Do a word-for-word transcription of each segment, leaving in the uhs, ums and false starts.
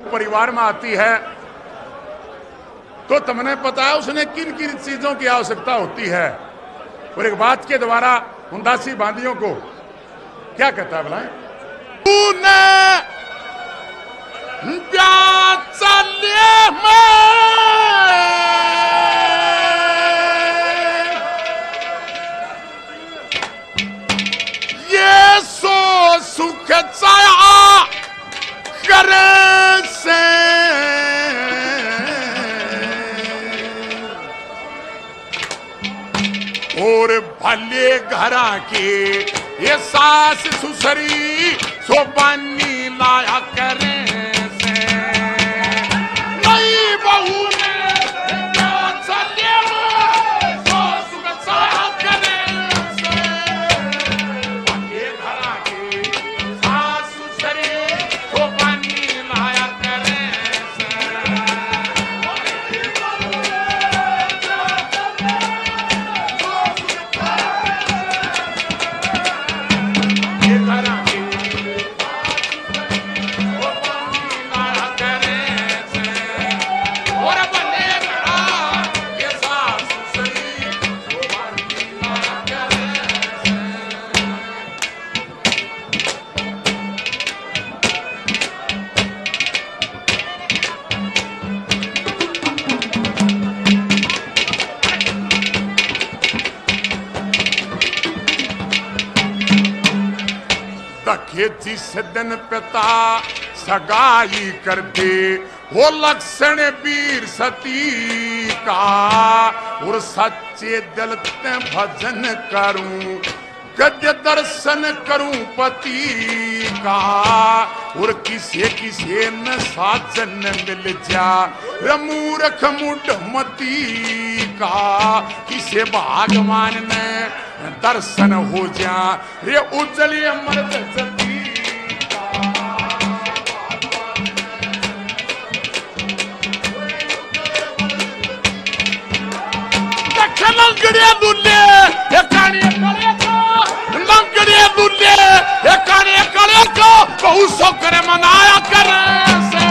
परिवार में आती है तो तुमने पता है उसने किन किन चीजों की आवश्यकता होती है। और एक बात के द्वारा उन दासी बांदियों को क्या कहता है बुलाए, तूने ये सो सुख चाया करे से और भले घरा के ये सास सुसरी सोबानी लाया करे से नई बहू ने क्या चले सो सुख चाया करे से भले घरा के सास सुसरी सोबानी लाया करे जिस दिन पिता सगाई कर दे वो लक्षण वीर सती का और सच्चे दिल ते भजन करूं गद्य दर्शन करूं पति का और किसे किसे न साजन मिल जा मूर्ख मुठ मती का किसे भगवान में दर्शन हो जा रे उजले मर्द सती लंगड़े दुल्ले एकाने करे को लंगड़े दुल्ले एकाने करे को बहु सो करे मनाया करे से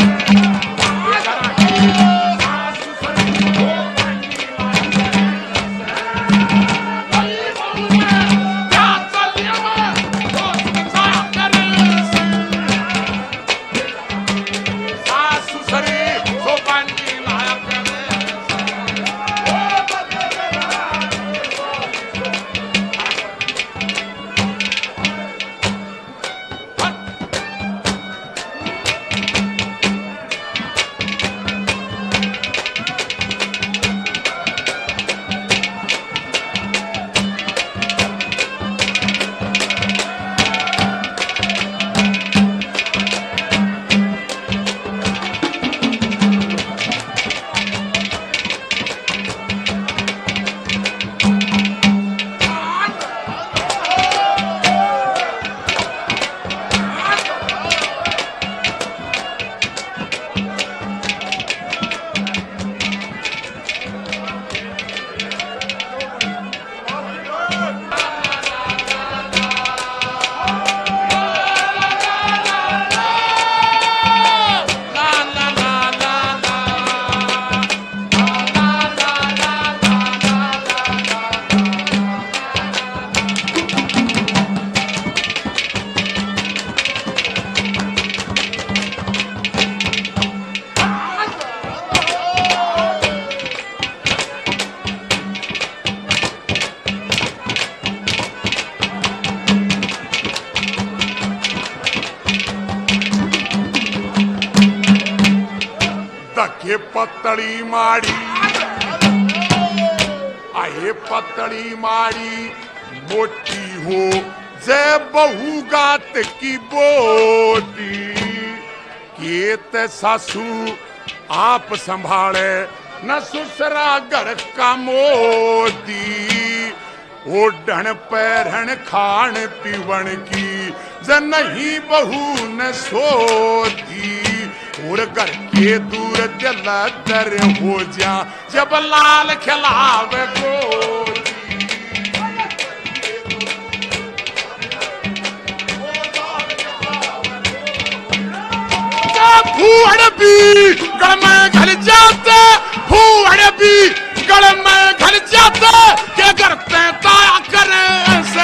के पतड़ी माड़ी आहे पतड़ी माड़ी मोटी हो जय बहू गात की बोटी केत सासू आप संभाले न ससुरा घर का मोती ओढ़न पैरन खान पीवन की जन ही बहू न सोती और घर के दूर जला दर हो जा जब लाल खिलावे गोरी फूहड़ भी गड़ में घल जाते, फूहड़ भी गड़ में घल जाते, क्या करते ताया करे से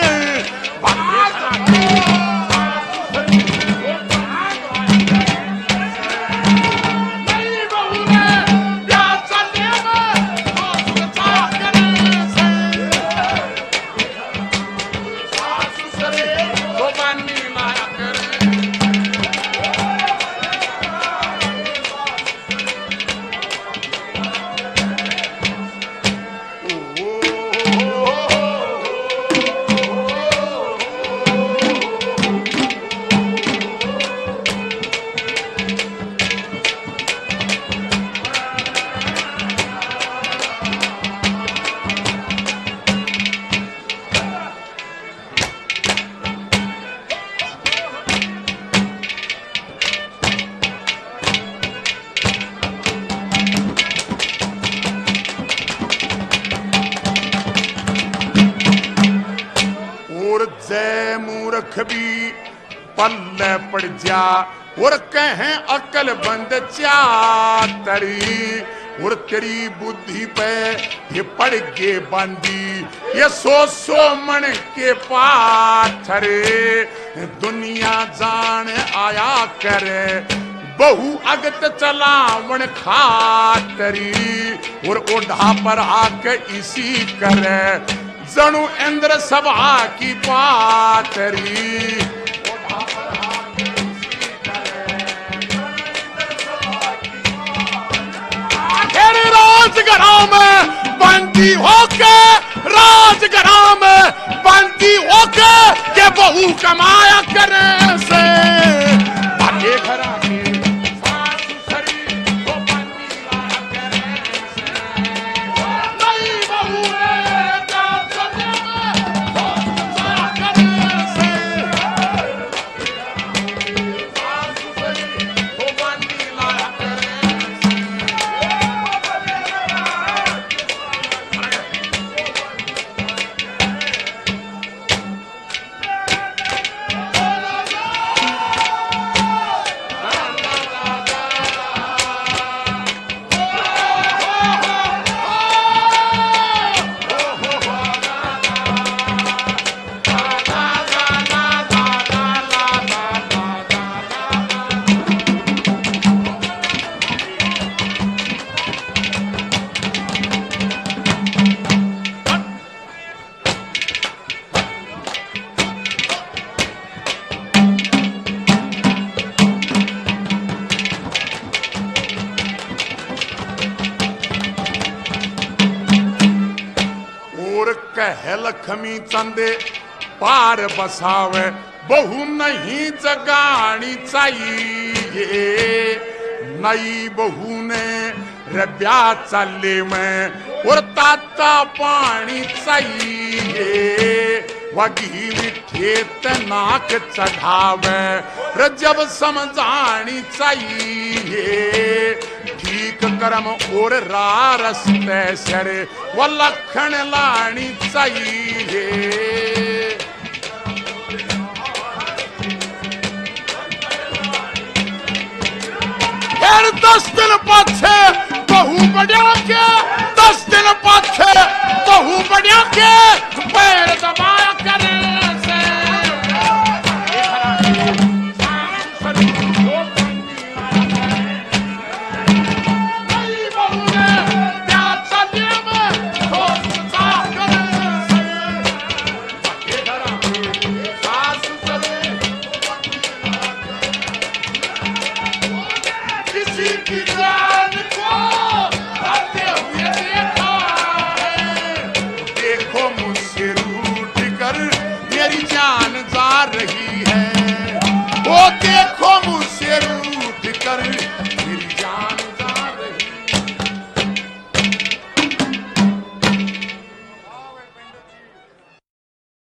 जय मूर्ख भी पल्ले पड़ जा और कहें अकल बंद चातरी और तेरी बुद्धि पे ये पड़ के बंदी ये सो सो मन के पाथरे दुनिया जान आया करे बहु अगत चलावण खातरी और ओढ़ा पर आके इसी करे जणु इंद्र सभा की पातरी आखिर राजगरा में बंदी होके राजगरा में बंदी होके के बहू कमाया करे से भागे घरा के कह लक्ष्मी चंदे पार बसावे बहु नहीं जगानी चाहिए नई बहू ने रब्या चले में और ताता पानी चाहिए वगी मिठेत नाक चढ़ावे जब समझानी चाहिए ठीक कर्म और रारस्ते सरे वो लखन लानी चाहिए फिर दस दिन पाछे बहू बढ़िया के दस दिन पाछे बहू बढ़िया के पैर दबाया करे से देखो मुझसे रूठ कर मेरी जान जा रही